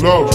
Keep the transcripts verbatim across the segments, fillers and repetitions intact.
No.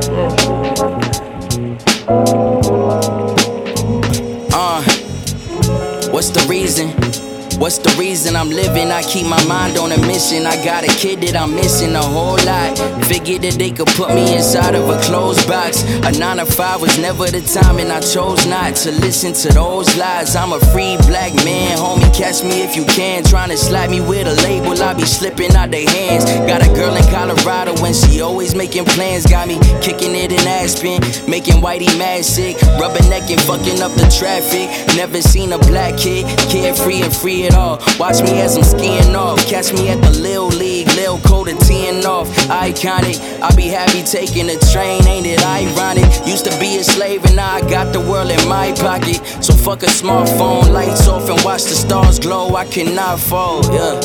Uh, what's the reason? What's the reason I'm living? I keep my mind on a mission. I got a kid that I'm missing a whole lot. Figured that they could put me inside of a closed box. A nine to five was never the time, and I chose not to listen to those lies. I'm a free black man, homie, catch me if you can. Trying to slap me with a label, I be slipping out their hands. Got a girl in Colorado and she always making plans. Got me kicking it in Aspen, making Whitey mad sick. Rubbernecking, fucking up the traffic. Never seen a black kid, carefree and free at all. Watch me as I'm skiing off. Catch me at the Lil League, Lil Coda teeing off. Iconic, I be happy taking a train, ain't it ironic? Used to be a slave and now I got the world in my pocket. So fuck a smartphone, lights off and watch the stars glow. I cannot fall, yeah.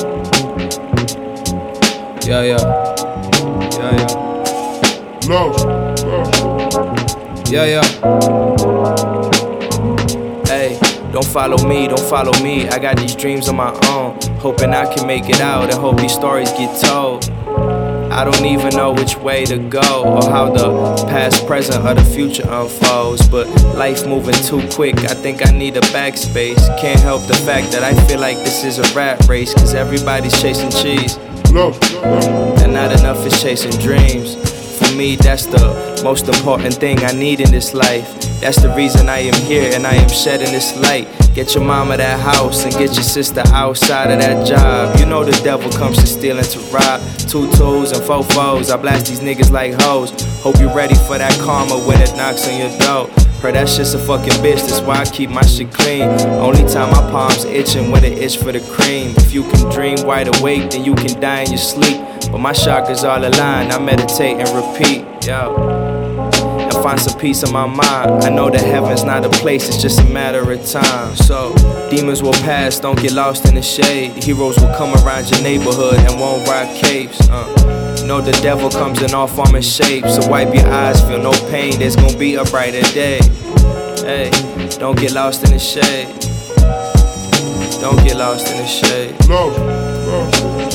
Yeah, yeah. Yeah, yeah. No. Yeah, yeah. Hey, don't follow me, don't follow me. I got these dreams on my own, hoping I can make it out and hope these stories get told. I don't even know which way to go or how the past, present, or the future unfolds. But life moving too quick, I think I need a backspace. Can't help the fact that I feel like this is a rat race, cause everybody's chasing cheese. No. And not enough is chasing dreams. For me, that's the most important thing I need in this life. That's the reason I am here and I am shedding this light. Get your mama that house and get your sister outside of that job. You know the devil comes to steal and to rob. Two twos and four fours, I blast these niggas like hoes. Hope you ready for that karma when it knocks on your door. Heard that shit's a fucking bitch, that's why I keep my shit clean. Only time my palms itching when it itch for the cream. If you can dream wide awake, then you can die in your sleep. But my chakras all aligned, I meditate and repeat, yo. And find some peace in my mind. I know that heaven's not a place, it's just a matter of time. So, demons will pass, don't get lost in the shade. Heroes will come around your neighborhood and won't rock capes. Uh, you know the devil comes in all form and shapes. So wipe your eyes, feel no pain, there's gonna be a brighter day. Hey, don't get lost in the shade. Don't get lost in the shade. No. No.